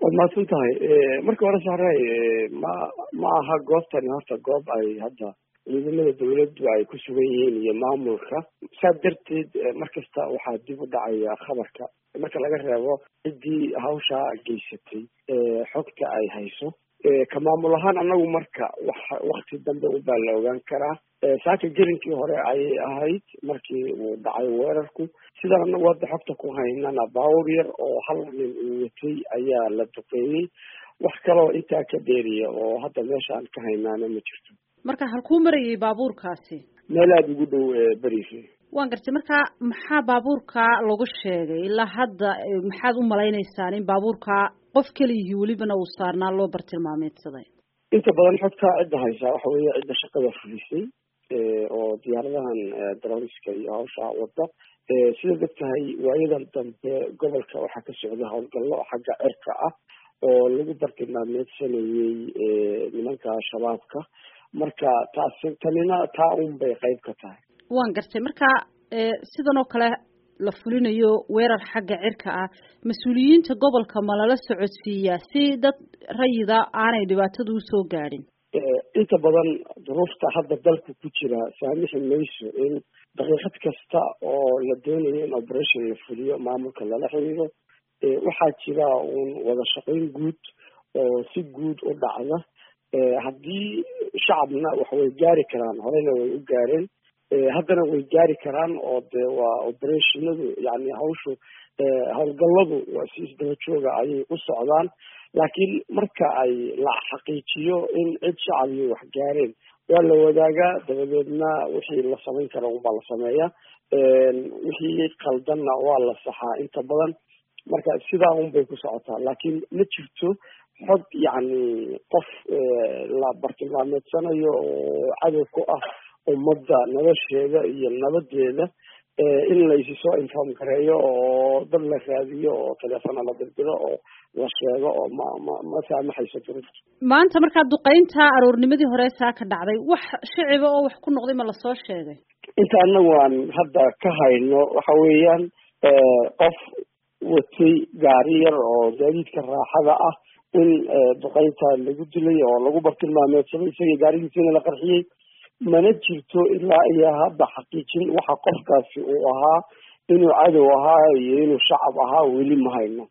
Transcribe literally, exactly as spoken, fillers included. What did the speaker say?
waad mahadsan tahay marka hore saaray ma ma aha goobtani horta goob ay hadda ciidamada dawladdu ay ku sugan yihiin iyo maamulka saa darteed markasta waxaa dib u dhacaya khabarka marka laga reebo ciddii hawsha geysatay xogta ay hayso ka maamul ahaan annagu marka wakti dambe ubaa la ogaan karaa saaka gelinkii hore ayay ahayd markii uu dhacay weerarku sidaan anagu hadda xogta ku haynana baawur yar oo hal nin uu watay ayaa la duqeeyey wax kaloo intaa ka dheeriya oo hadda meeshaan ka haynaana ma jirto marka halkuu marayay baabuurkaasi meel aada ugu dhow beriisi waan gartay marka maxaa baabuurka lagu sheegay ilaa hadda maxaad u malaynaysaan in baabuurka qof keliyihii welibana uu saarnaa loo bartilmaameedsaday inta badan xogta cidda haysaa waxa weeye cidda shaqada fulisay oo diyaaradahan daroniska iyo hawsha wadda sida dad tahay waayadan dambe gobolka waxaa ka socda howlgallo xagga cirka ah oo lagu bartilmaameedsanayey nimanka shabaabka marka taasi tanina taa un bay qayb ka tahay waan gartay marka sidan oo kale la fulinayo weerar xagga cirka ah mas-uuliyiinta gobolka ma lala socodsiiyaa si dad rayida aanay dhibaatadu usoo gaadhin inta badan duruufta hadda dalka ku jira saamixi mayso in daqiiqad kasta oo la doonayo in operation la fuliyo maamulka lala xiriiro waxaa jira uun wada shaqayn guud oo si guud u dhacda haddii shacabna wax way gaari karaan horeyna way u gaareen haddana way gaari karaan oo de waa operationadu yani hawshu howlgalladu waa si isdaba jooga ayay u socdaan laakiin marka ay la xaqiijiyo in cid shacabiyo wax gaareen waa la wadaagaa dabadeedna wixii la samayn kara unbaa la sameeya wixii qaldanna waa la saxaa inta badan marka sidaa un bay ku socotaa laakiin ma jirto xog yacni qof la bartilmaameedsanayo oo cadow ku ah ummadda nolosheeda iyo nabadeeda in laysi soo inform gareeyo oo dad la raadiyo oo teleefona la dirdiro oo la sheego oo ma ma ma saamaxayso duruufta maanta markaa duqeynta aroornimadii hore saa ka dhacday wax shiciba oo wax ku noqday ma lasoo sheegay inta anagu aan hadda ka hayno waxa weeyaan qof watay gaari yar oo gaadiidka raaxada ah in duqeynta lagu dilay oo lagu bartilmaameedsaday isagii gaarigiisina la qarxiyey mana jirto ilaa iyo hadda xaqiijin waxa qofkaasi uu ahaa inuu cadow ahaa iyo inuu shacab ahaa weli ma hayno